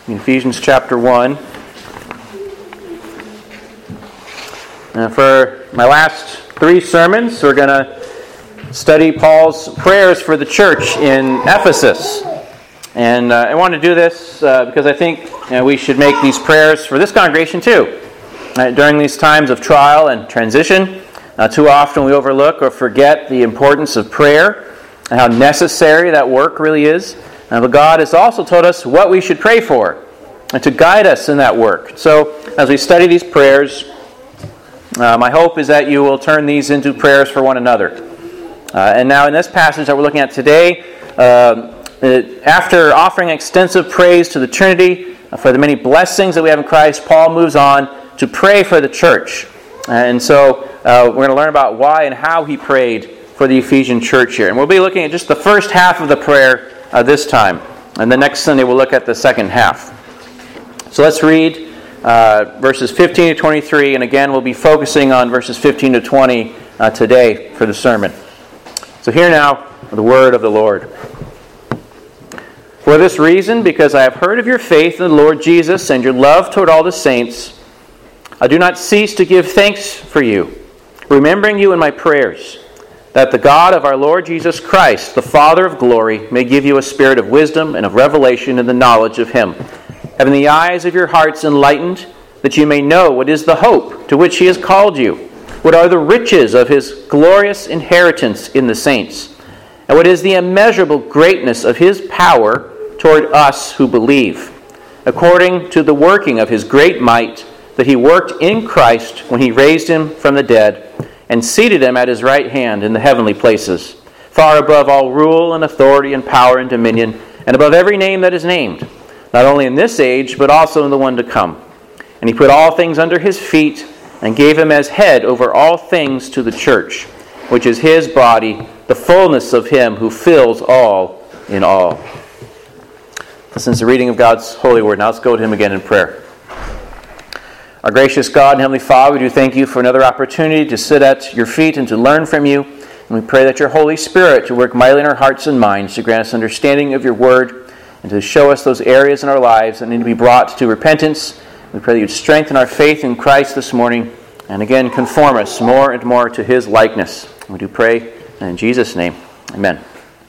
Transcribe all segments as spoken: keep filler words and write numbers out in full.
in Ephesians chapter one. And for my last three sermons, we're going to study Paul's prayers for the church in Ephesus. And uh, I want to do this uh, because I think you know, we should make these prayers for this congregation too. Uh, during these times of trial and transition, uh, too often we overlook or forget the importance of prayer and how necessary that work really is. Uh, but God has also told us what we should pray for and to guide us in that work. So as we study these prayers, uh, my hope is that you will turn these into prayers for one another. Uh, and now in this passage that we're looking at today, uh, after offering extensive praise to the Trinity for the many blessings that we have in Christ, Paul moves on to pray for the church. And so uh, we're going to learn about why and how he prayed for the Ephesian church here. And we'll be looking at just the first half of the prayer uh, this time. And the next Sunday we'll look at the second half. So let's read uh, verses fifteen to twenty-three. And again, we'll be focusing on verses fifteen to twenty uh, today for the sermon. So hear now the word of the Lord. For this reason, because I have heard of your faith in the Lord Jesus and your love toward all the saints, I do not cease to give thanks for you, remembering you in my prayers, that the God of our Lord Jesus Christ, the Father of glory, may give you a spirit of wisdom and of revelation in the knowledge of Him, having the eyes of your hearts enlightened, that you may know what is the hope to which He has called you, what are the riches of His glorious inheritance in the saints, and what is the immeasurable greatness of His power toward us who believe, according to the working of His great might that He worked in Christ when He raised Him from the dead and seated Him at His right hand in the heavenly places, far above all rule and authority and power and dominion, and above every name that is named, not only in this age, but also in the one to come. And He put all things under His feet and gave Him as head over all things to the church, which is His body, the fullness of Him who fills all in all. Listen to the reading of God's holy word. Now let's go to Him again in prayer. Our gracious God and Heavenly Father, we do thank You for another opportunity to sit at Your feet and to learn from You. And we pray that Your Holy Spirit to work mightily in our hearts and minds to grant us understanding of Your word and to show us those areas in our lives that need to be brought to repentance. We pray that You'd strengthen our faith in Christ this morning and again conform us more and more to His likeness. We do pray in Jesus' name. Amen.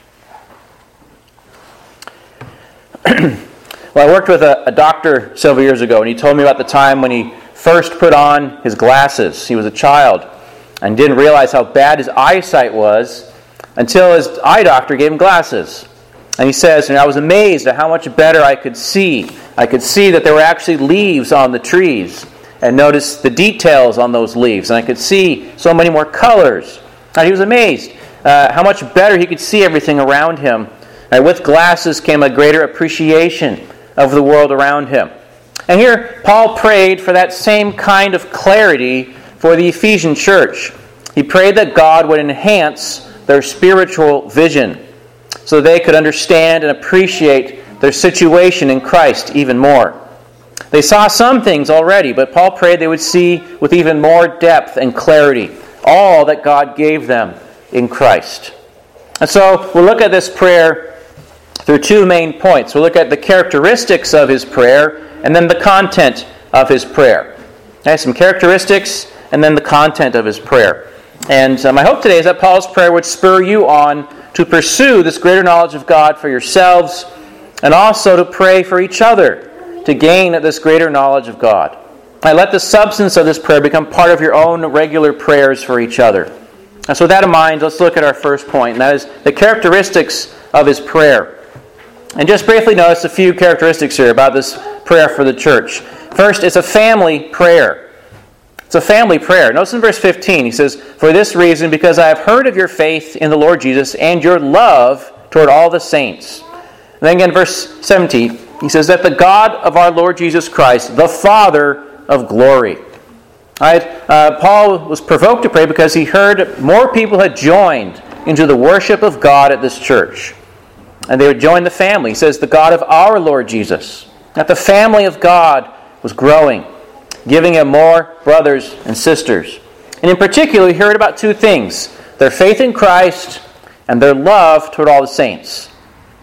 Well, I worked with a, a doctor several years ago, and he told me about the time when he first put on his glasses. He was a child and didn't realize how bad his eyesight was until his eye doctor gave him glasses. And he says, and I was amazed at how much better I could see. I could see that there were actually leaves on the trees and notice the details on those leaves. And I could see so many more colors. And he was amazed uh, how much better he could see everything around him. And with glasses came a greater appreciation of the world around him. And here, Paul prayed for that same kind of clarity for the Ephesian church. He prayed that God would enhance their spiritual vision so they could understand and appreciate their situation in Christ even more. They saw some things already, but Paul prayed they would see with even more depth and clarity all that God gave them in Christ. And so we'll look at this prayer through two main points. We'll look at the characteristics of his prayer and then the content of his prayer. Okay, some characteristics and then the content of his prayer. And uh, my hope today is that Paul's prayer would spur you on to pursue this greater knowledge of God for yourselves and also to pray for each other to gain this greater knowledge of God. And let the substance of this prayer become part of your own regular prayers for each other. And so with that in mind, let's look at our first point, and that is the characteristics of his prayer. And just briefly notice a few characteristics here about this prayer for the church. First, it's a family prayer. It's a family prayer. Notice in verse fifteen, he says, for this reason, because I have heard of your faith in the Lord Jesus and your love toward all the saints. And then again, verse seventeen, he says that the God of our Lord Jesus Christ, the Father of glory. All right, uh, Paul was provoked to pray because he heard more people had joined into the worship of God at this church. And they would join the family. He says, the God of our Lord Jesus. That the family of God was growing, giving him more brothers and sisters. And in particular, he heard about two things. Their faith in Christ and their love toward all the saints.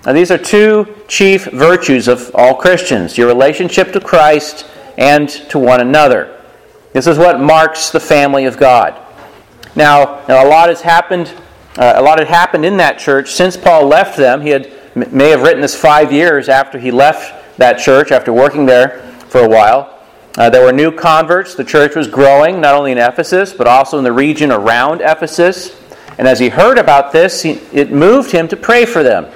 Now, these are two chief virtues of all Christians, your relationship to Christ and to one another. This is what marks the family of God. Now, now a lot has happened. Uh, a lot had happened in that church since Paul left them. He had may have written this five years after he left that church, after working there for a while. Uh, there were new converts. The church was growing, not only in Ephesus, but also in the region around Ephesus. And as he heard about this, he, it moved him to pray for them.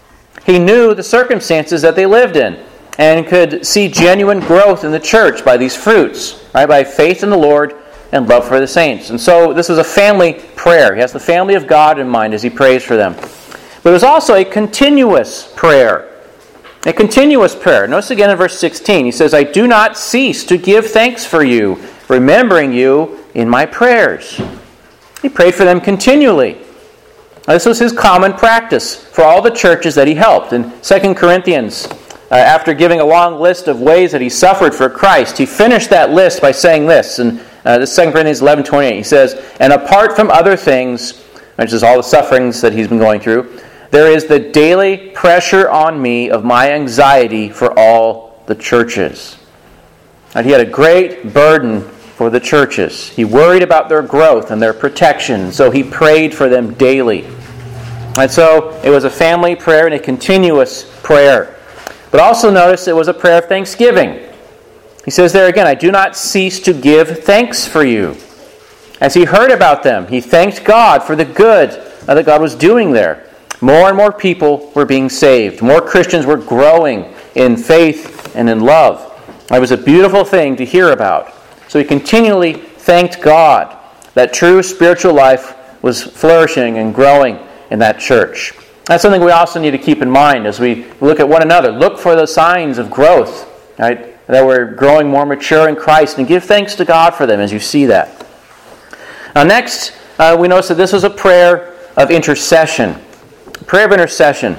He knew the circumstances that they lived in and could see genuine growth in the church by these fruits, right? By faith in the Lord and love for the saints. And so this was a family prayer. He has the family of God in mind as he prays for them. But it was also a continuous prayer. A continuous prayer. Notice again in verse sixteen, he says, I do not cease to give thanks for you, remembering you in my prayers. He prayed for them continually. Now, this was his common practice for all the churches that he helped. In Second Corinthians, uh, after giving a long list of ways that he suffered for Christ, he finished that list by saying this. In uh, this Second Corinthians eleven twenty-eight, he says, and apart from other things, which is all the sufferings that he's been going through, there is the daily pressure on me of my anxiety for all the churches. And he had a great burden for the churches. He worried about their growth and their protection, so he prayed for them daily. And so it was a family prayer and a continuous prayer. But also notice it was a prayer of thanksgiving. He says there again, I do not cease to give thanks for you. As he heard about them, he thanked God for the good that God was doing there. More and more people were being saved. More Christians were growing in faith and in love. It was a beautiful thing to hear about. So he continually thanked God that true spiritual life was flourishing and growing in that church. That's something we also need to keep in mind as we look at one another. Look for the signs of growth, right? That we're growing more mature in Christ, and give thanks to God for them as you see that. Now next, uh, we notice that this was a prayer of intercession. Prayer of intercession.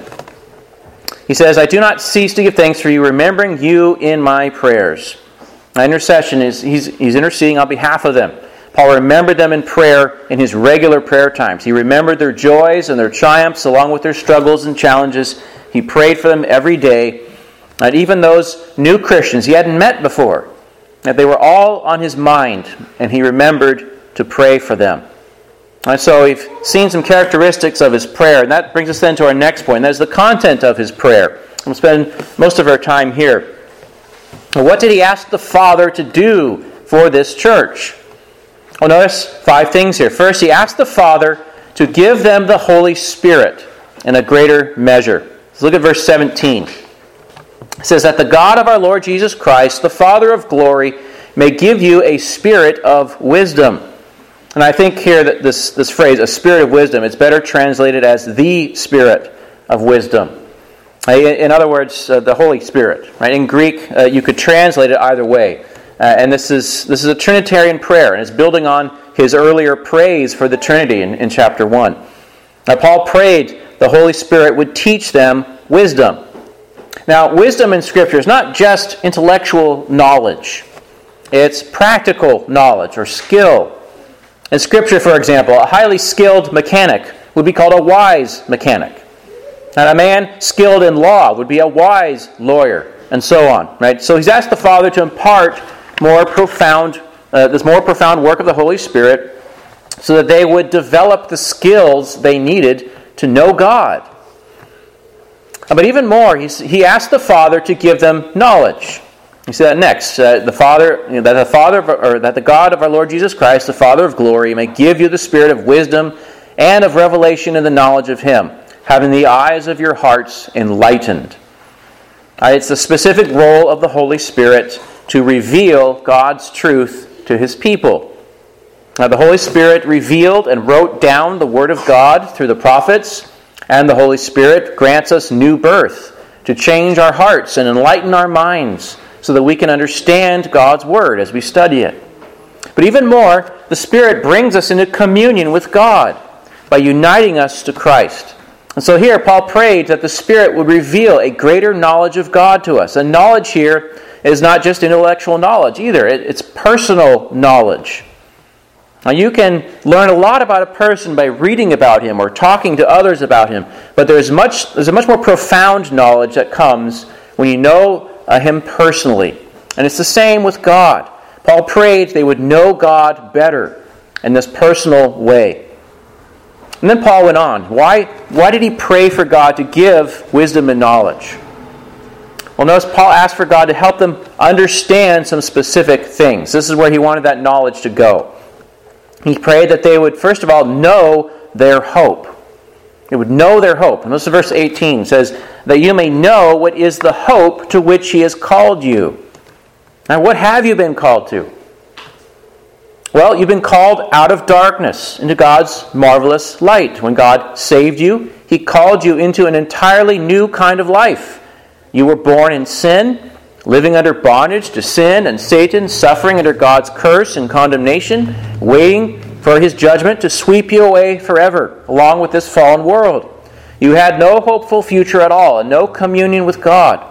He says, I do not cease to give thanks for you, remembering you in my prayers. Now, intercession is, he's, he's interceding on behalf of them. Paul remembered them in prayer in his regular prayer times. He remembered their joys and their triumphs along with their struggles and challenges. He prayed for them every day. And even those new Christians he hadn't met before, that they were all on his mind, and he remembered to pray for them. And so we've seen some characteristics of his prayer, and that brings us then to our next point. That is the content of his prayer. We'll spend most of our time here. What did he ask the Father to do for this church? Well, notice five things here. First, he asked the Father to give them the Holy Spirit in a greater measure. Let's look at verse seventeen. It says that the God of our Lord Jesus Christ, the Father of glory, may give you a spirit of wisdom. And I think here that this, this phrase, a spirit of wisdom, it's better translated as the Spirit of wisdom. In other words, uh, the Holy Spirit. Right? In Greek, uh, you could translate it either way. Uh, and this is this is a Trinitarian prayer, and it's building on his earlier praise for the Trinity in, in chapter one. Now, Paul prayed the Holy Spirit would teach them wisdom. Now, wisdom in Scripture is not just intellectual knowledge. It's practical knowledge or skill. In Scripture, for example, a highly skilled mechanic would be called a wise mechanic. And a man skilled in law would be a wise lawyer, and so on. Right? So he's asked the Father to impart more profound, uh, this more profound work of the Holy Spirit so that they would develop the skills they needed to know God. But even more, he's, he asked the Father to give them knowledge. He said next, uh, the Father, you know, that the Father, of, or that the God of our Lord Jesus Christ, the Father of glory, may give you the spirit of wisdom and of revelation in the knowledge of Him, having the eyes of your hearts enlightened. Uh, it's the specific role of the Holy Spirit to reveal God's truth to His people. Now, the Holy Spirit revealed and wrote down the Word of God through the prophets, and the Holy Spirit grants us new birth to change our hearts and enlighten our minds so that we can understand God's Word as we study it. But even more, the Spirit brings us into communion with God by uniting us to Christ. And so here, Paul prayed that the Spirit would reveal a greater knowledge of God to us. And knowledge here is not just intellectual knowledge either. It's personal knowledge. Now, you can learn a lot about a person by reading about him or talking to others about him, but there's much there's a much more profound knowledge that comes when you know uh, him personally. And it's the same with God. Paul prayed they would know God better in this personal way. And then Paul went on. Why, why did he pray for God to give wisdom and knowledge? Well, notice Paul asked for God to help them understand some specific things. This is where he wanted that knowledge to go. He prayed that they would, first of all, know their hope. They would know their hope. And this is verse eighteen. It says, that you may know what is the hope to which he has called you. Now, what have you been called to? Well, you've been called out of darkness into God's marvelous light. When God saved you, he called you into an entirely new kind of life. You were born in sin, living under bondage to sin and Satan, suffering under God's curse and condemnation, waiting for his judgment to sweep you away forever, along with this fallen world. You had no hopeful future at all, and no communion with God.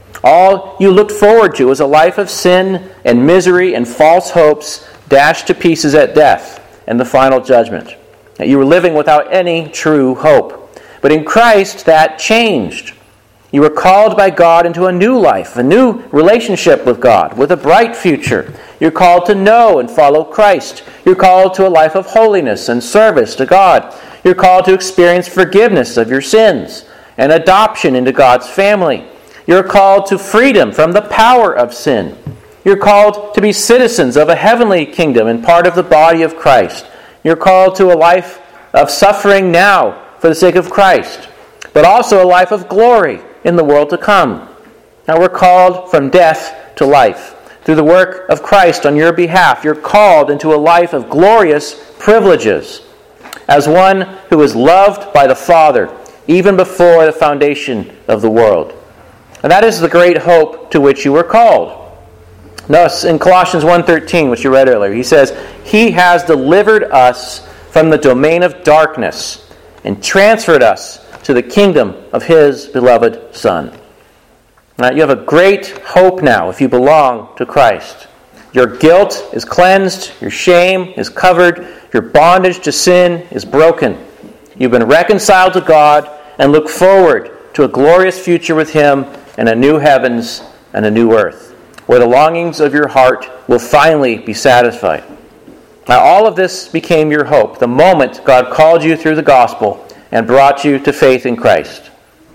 All you looked forward to was a life of sin and misery and false hopes dashed to pieces at death and the final judgment. You were living without any true hope. But in Christ, that changed. You were called by God into a new life, a new relationship with God, with a bright future. You're called to know and follow Christ. You're called to a life of holiness and service to God. You're called to experience forgiveness of your sins and adoption into God's family. You're called to freedom from the power of sin. You're called to be citizens of a heavenly kingdom and part of the body of Christ. You're called to a life of suffering now for the sake of Christ, but also a life of glory in the world to come. Now we're called from death to life. Through the work of Christ on your behalf, you're called into a life of glorious privileges as one who is loved by the Father even before the foundation of the world. And that is the great hope to which you were called. Notice in Colossians one thirteen, which you read earlier, he says, he has delivered us from the domain of darkness and transferred us to the kingdom of his beloved Son. Now, you have a great hope now if you belong to Christ. Your guilt is cleansed, your shame is covered, your bondage to sin is broken. You've been reconciled to God and look forward to a glorious future with him and a new heavens and a new earth, where the longings of your heart will finally be satisfied. Now, all of this became your hope the moment God called you through the gospel and brought you to faith in Christ.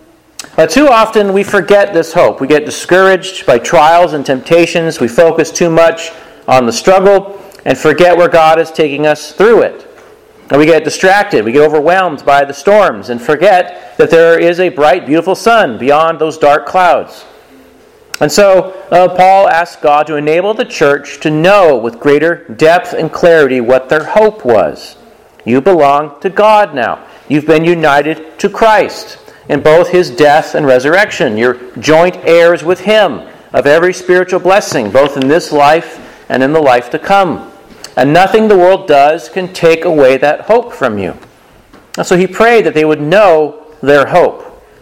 But too often we forget this hope. We get discouraged by trials and temptations. We focus too much on the struggle and forget where God is taking us through it. And we get distracted. We get overwhelmed by the storms and forget that there is a bright, beautiful sun beyond those dark clouds. And so uh, Paul asked God to enable the church to know with greater depth and clarity what their hope was. You belong to God now. You've been united to Christ in both his death and resurrection. You're joint heirs with him of every spiritual blessing, both in this life and in the life to come. And nothing the world does can take away that hope from you. And so he prayed that they would know their hope.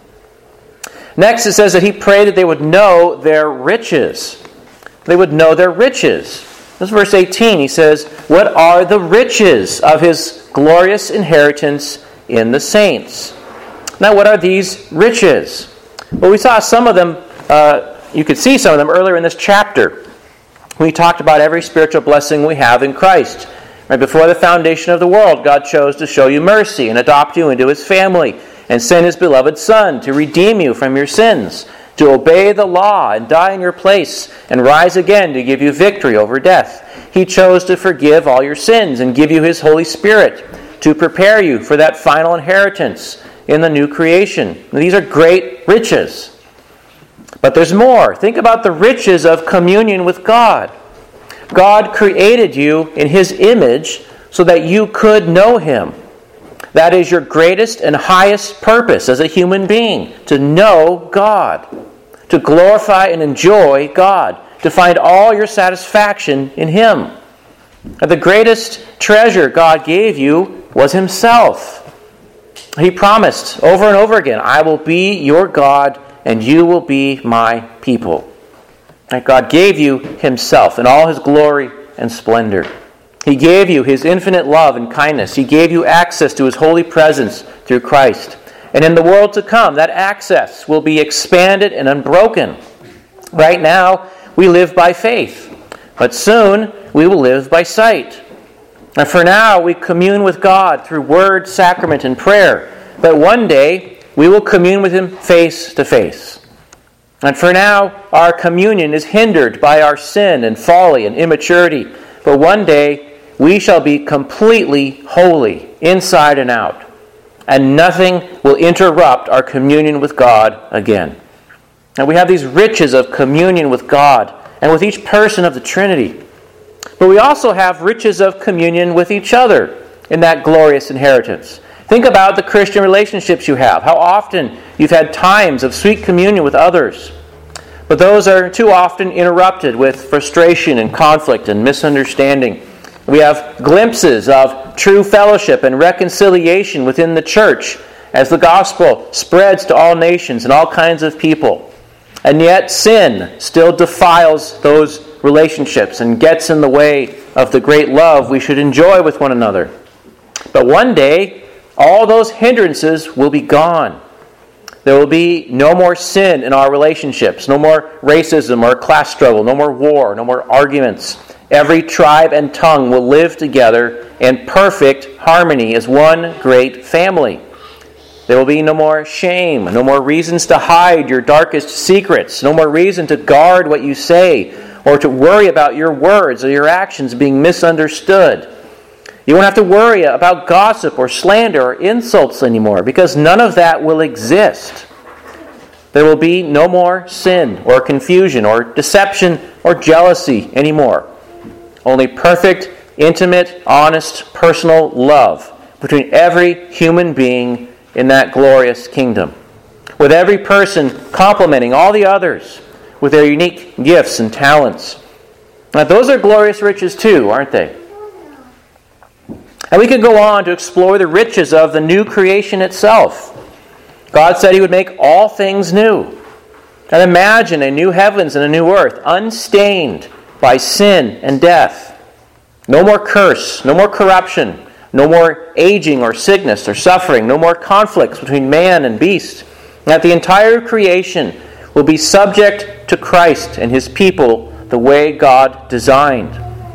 Next, it says that he prayed that they would know their riches. They would know their riches. This is verse eighteen. He says, what are the riches of his glorious inheritance in the saints? Now, what are these riches? Well, we saw some of them, uh, you could see some of them earlier in this chapter. We talked about every spiritual blessing we have in Christ. Right before the foundation of the world, God chose to show you mercy and adopt you into his family and send his beloved Son to redeem you from your sins, to obey the law and die in your place and rise again to give you victory over death. He chose to forgive all your sins and give you his Holy Spirit to prepare you for that final inheritance in the new creation. These are great riches. But there's more. Think about the riches of communion with God. God created you in his image so that you could know him. That is your greatest and highest purpose as a human being, to know God, to glorify and enjoy God, to find all your satisfaction in him. And the greatest treasure God gave you was himself. He promised over and over again, I will be your God and you will be my people. And God gave you himself in all his glory and splendor. He gave you His infinite love and kindness. He gave you access to His holy presence through Christ. And in the world to come, that access will be expanded and unbroken. Right now, we live by faith, but soon we will live by sight. And for now, we commune with God through word, sacrament, and prayer. But one day, we will commune with Him face to face. And for now, our communion is hindered by our sin and folly and immaturity. But one day, we shall be completely holy, inside and out. And nothing will interrupt our communion with God again. And we have these riches of communion with God and with each person of the Trinity. But we also have riches of communion with each other in that glorious inheritance. Think about the Christian relationships you have. How often you've had times of sweet communion with others. But those are too often interrupted with frustration and conflict and misunderstanding. We have glimpses of true fellowship and reconciliation within the church as the gospel spreads to all nations and all kinds of people. And yet sin still defiles those relationships and gets in the way of the great love we should enjoy with one another. But one day, all those hindrances will be gone. There will be no more sin in our relationships, no more racism or class struggle, no more war, no more arguments. Every tribe and tongue will live together in perfect harmony as one great family. There will be no more shame, no more reasons to hide your darkest secrets, no more reason to guard what you say or to worry about your words or your actions being misunderstood. You won't have to worry about gossip or slander or insults anymore because none of that will exist. There will be no more sin or confusion or deception or jealousy anymore. Only perfect, intimate, honest, personal love between every human being in that glorious kingdom, with every person complementing all the others with their unique gifts and talents. Now, those are glorious riches too, aren't they? And we can go on to explore the riches of the new creation itself. God said He would make all things new. And imagine a new heavens and a new earth, unstained by sin and death. No more curse, no more corruption, no more aging or sickness or suffering, no more conflicts between man and beast. And that the entire creation will be subject to Christ and His people the way God designed.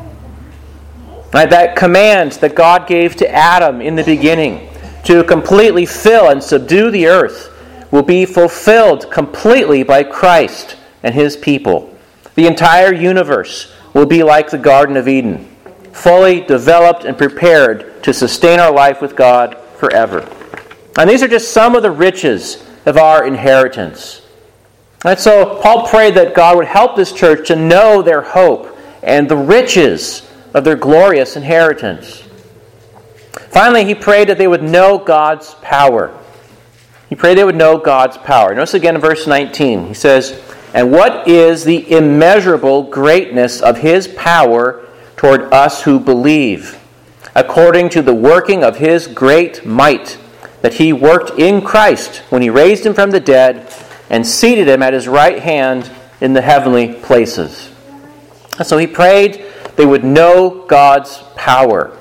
Right, that command that God gave to Adam in the beginning to completely fill and subdue the earth will be fulfilled completely by Christ and His people. The entire universe will be like the Garden of Eden, fully developed and prepared to sustain our life with God forever. And these are just some of the riches of our inheritance. And so Paul prayed that God would help this church to know their hope and the riches of their glorious inheritance. Finally, he prayed that they would know God's power. He prayed they would know God's power. Notice again in verse nineteen, he says, "And what is the immeasurable greatness of His power toward us who believe, according to the working of His great might, that He worked in Christ when He raised Him from the dead and seated Him at His right hand in the heavenly places." And so he prayed they would know God's power.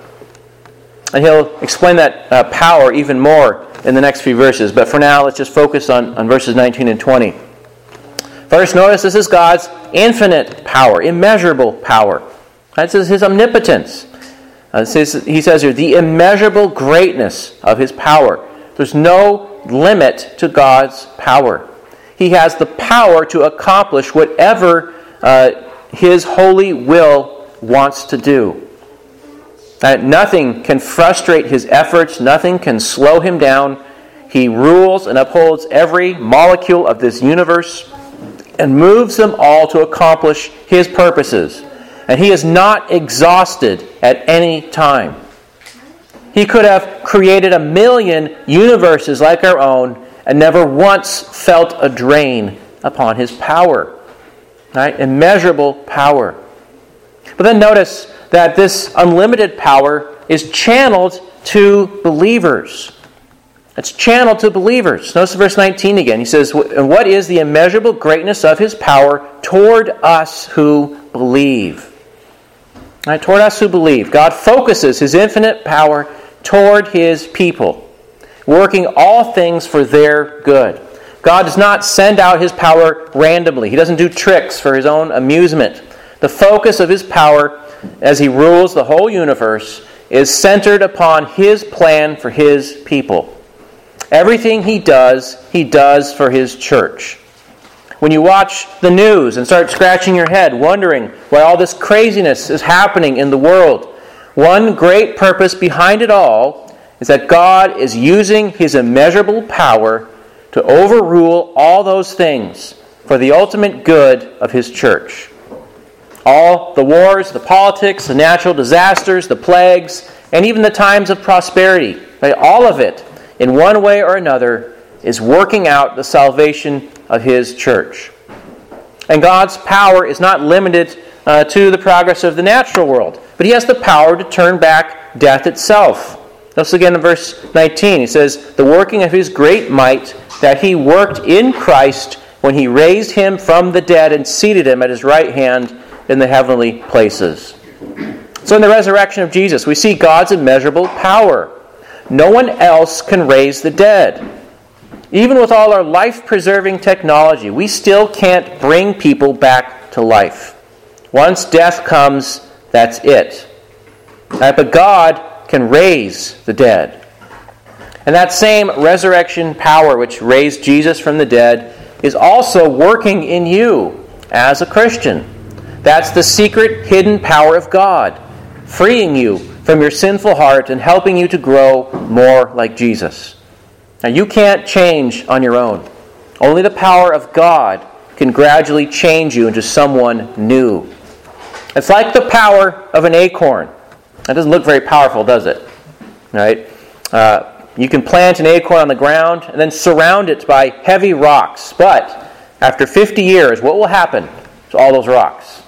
And he'll explain that uh, power even more in the next few verses. But for now, let's just focus on, on verses nineteen and twenty. First, notice this is God's infinite power, immeasurable power. This is His omnipotence. Uh, says, he says here, the immeasurable greatness of His power. There's no limit to God's power. He has the power to accomplish whatever uh, His holy will wants to do. That nothing can frustrate His efforts, nothing can slow Him down. He rules and upholds every molecule of this universe and moves them all to accomplish His purposes. And He is not exhausted at any time. He could have created a million universes like our own and never once felt a drain upon His power. Right? Immeasurable power. But then notice that this unlimited power is channeled to believers. It's channeled to believers. Notice verse nineteen again. He says, "And what is the immeasurable greatness of His power toward us who believe?" Right, toward us who believe. God focuses His infinite power toward His people, working all things for their good. God does not send out His power randomly. He doesn't do tricks for His own amusement. The focus of His power as He rules the whole universe is centered upon His plan for His people. Everything He does, He does for His church. When you watch the news and start scratching your head, wondering why all this craziness is happening in the world, one great purpose behind it all is that God is using His immeasurable power to overrule all those things for the ultimate good of His church. All the wars, the politics, the natural disasters, the plagues, and even the times of prosperity, right? All of it, in one way or another, is working out the salvation of His church. And God's power is not limited uh, to the progress of the natural world, but He has the power to turn back death itself. Notice again in verse nineteen, He says, "The working of His great might that He worked in Christ when He raised Him from the dead and seated Him at His right hand in the heavenly places." So in the resurrection of Jesus, we see God's immeasurable power. No one else can raise the dead. Even with all our life-preserving technology, we still can't bring people back to life. Once death comes, that's it. Right? But God can raise the dead. And that same resurrection power which raised Jesus from the dead is also working in you as a Christian. That's the secret, hidden power of God, freeing you from your sinful heart and helping you to grow more like Jesus. Now, you can't change on your own. Only the power of God can gradually change you into someone new. It's like the power of an acorn. That doesn't look very powerful, does it? Right? Uh, you can plant an acorn on the ground and then surround it by heavy rocks. But after fifty years, what will happen to all those rocks?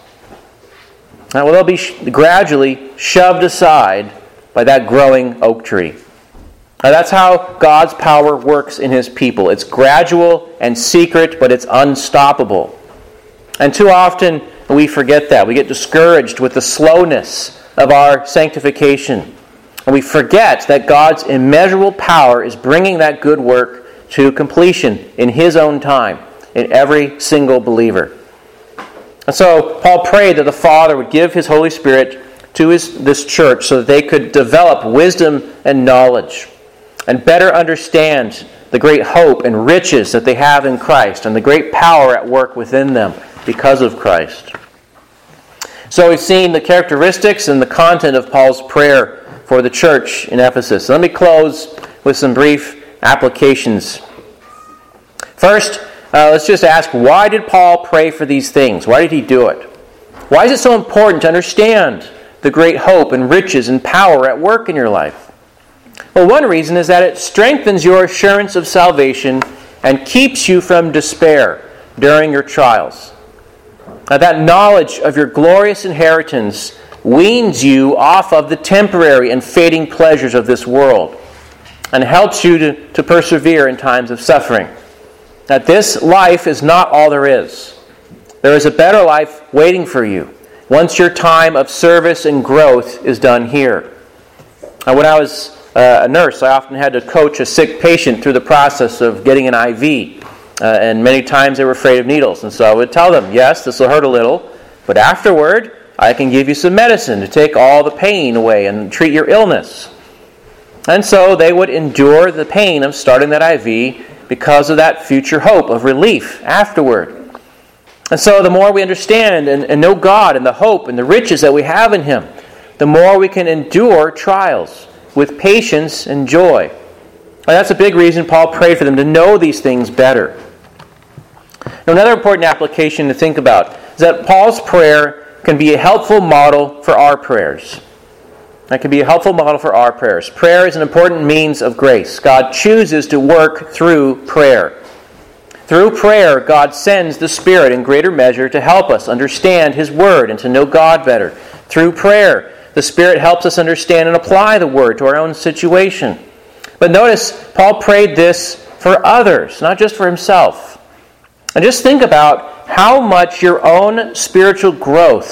Now, well, they'll be sh- gradually shoved aside by that growing oak tree. Now, that's how God's power works in His people. It's gradual and secret, but it's unstoppable. And too often we forget that. We get discouraged with the slowness of our sanctification. And we forget that God's immeasurable power is bringing that good work to completion in His own time, in every single believer. And so Paul prayed that the Father would give His Holy Spirit to his, this church so that they could develop wisdom and knowledge and better understand the great hope and riches that they have in Christ and the great power at work within them because of Christ. So we've seen the characteristics and the content of Paul's prayer for the church in Ephesus. So let me close with some brief applications. First, uh, let's just ask, why did Paul pray for these things? Why did he do it? Why is it so important to understand the great hope and riches and power at work in your life? Well, one reason is that it strengthens your assurance of salvation and keeps you from despair during your trials. Now, that knowledge of your glorious inheritance weans you off of the temporary and fading pleasures of this world and helps you to, to persevere in times of suffering. That this life is not all there is. There is a better life waiting for you once your time of service and growth is done here. Now, when I was uh, a nurse, I often had to coach a sick patient through the process of getting an I V. Uh, and many times they were afraid of needles. And so I would tell them, yes, this will hurt a little, but afterward, I can give you some medicine to take all the pain away and treat your illness. And so they would endure the pain of starting that I V because of that future hope of relief afterward. And so the more we understand and, and know God and the hope and the riches that we have in Him, the more we can endure trials with patience and joy. And that's a big reason Paul prayed for them, to know these things better. Now, another important application to think about is that Paul's prayer can be a helpful model for our prayers. That can be a helpful model for our prayers. Prayer is an important means of grace. God chooses to work through prayer. Through prayer, God sends the Spirit in greater measure to help us understand His Word and to know God better. Through prayer, the Spirit helps us understand and apply the Word to our own situation. But notice, Paul prayed this for others, not just for himself. And just think about how much your own spiritual growth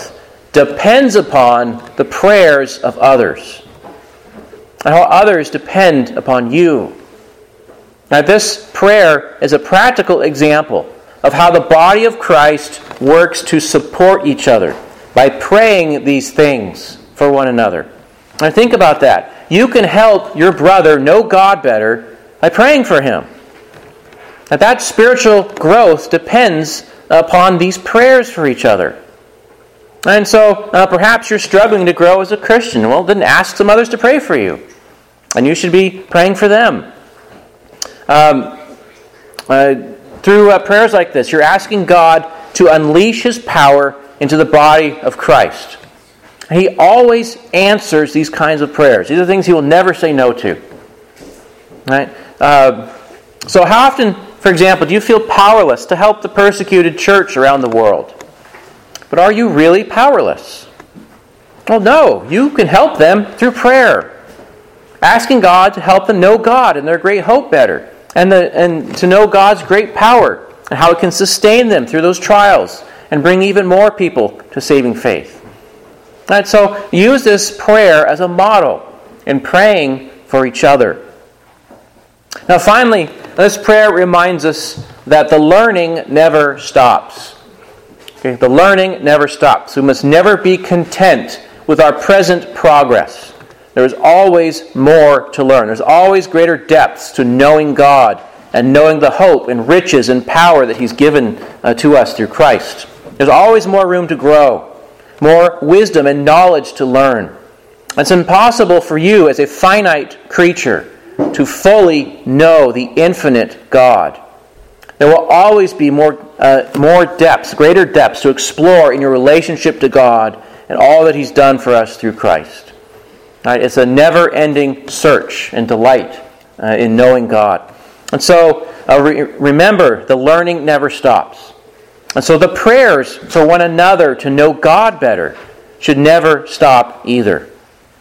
depends upon the prayers of others, and how others depend upon you. Now, this prayer is a practical example of how the body of Christ works to support each other by praying these things for one another. Now, think about that. You can help your brother know God better by praying for him. Now, that spiritual growth depends upon these prayers for each other. And so, uh, perhaps you're struggling to grow as a Christian. Well, then ask some others to pray for you. And you should be praying for them. Um, uh, through uh, prayers like this, you're asking God to unleash His power into the body of Christ. He always answers these kinds of prayers. These are things He will never say no to. Right? Uh, so how often, for example, do you feel powerless to help the persecuted church around the world? But are you really powerless? Well, no. You can help them through prayer. Asking God to help them know God and their great hope better. And, the, and to know God's great power and how it can sustain them through those trials and bring even more people to saving faith. And so use this prayer as a model in praying for each other. Now finally, this prayer reminds us that the learning never stops. Okay, the learning never stops. We must never be content with our present progress. There is always more to learn. There's always greater depths to knowing God and knowing the hope and riches and power that He's given uh, to us through Christ. There's always more room to grow, more wisdom and knowledge to learn. It's impossible for you as a finite creature to fully know the infinite God. There will always be more, uh, more depths, greater depths to explore in your relationship to God and all that He's done for us through Christ. Right? It's a never-ending search and delight uh, in knowing God. And so, uh, re- remember, the learning never stops. And so the prayers for one another to know God better should never stop either.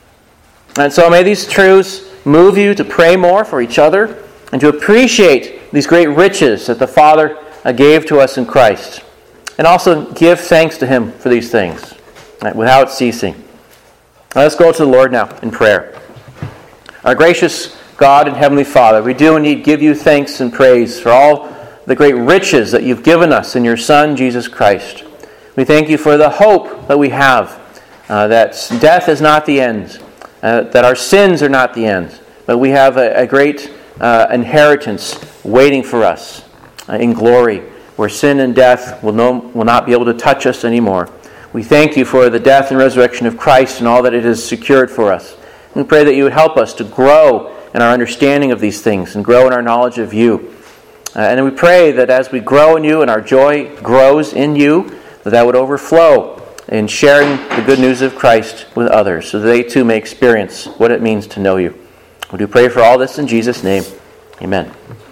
And so may these truths move you to pray more for each other and to appreciate these great riches that the Father uh, gave to us in Christ. And also give thanks to Him for these things, right, without ceasing. Now let's go to the Lord now in prayer. Our gracious God and Heavenly Father, we do indeed give You thanks and praise for all the great riches that You've given us in Your Son, Jesus Christ. We thank You for the hope that we have, uh, that death is not the end, uh, that our sins are not the end, but we have a, a great uh, inheritance waiting for us uh, in glory, where sin and death will, no, will not be able to touch us anymore. We thank You for the death and resurrection of Christ and all that it has secured for us. We pray that You would help us to grow in our understanding of these things and grow in our knowledge of You. Uh, and we pray that as we grow in You and our joy grows in You, that that would overflow in sharing the good news of Christ with others so that they too may experience what it means to know You. We do pray for all this in Jesus' name. Amen.